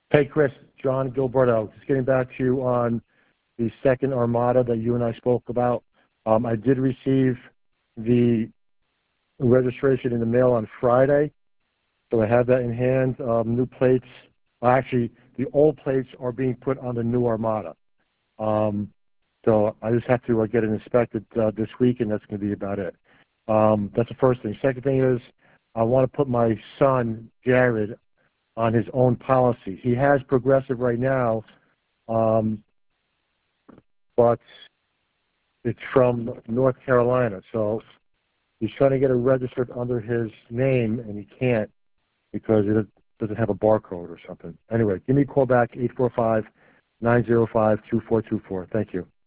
Hey, Chris, John Gilberto. Just getting back to you on the second Armada that you and I spoke about. I did receive the registration in the mail on Friday, so I have that in hand. New plates, actually, the old plates are being put on the new Armada. So I just have to get it inspected this week, and that's going to be about it. That's the first thing. Second thing is I want to put my son, Jared, on his own policy. He has Progressive right now, but it's from North Carolina. So he's trying to get it registered under his name, and he can't because it doesn't have a barcode or something. Anyway, give me a call back, 845-905-2424. Thank you.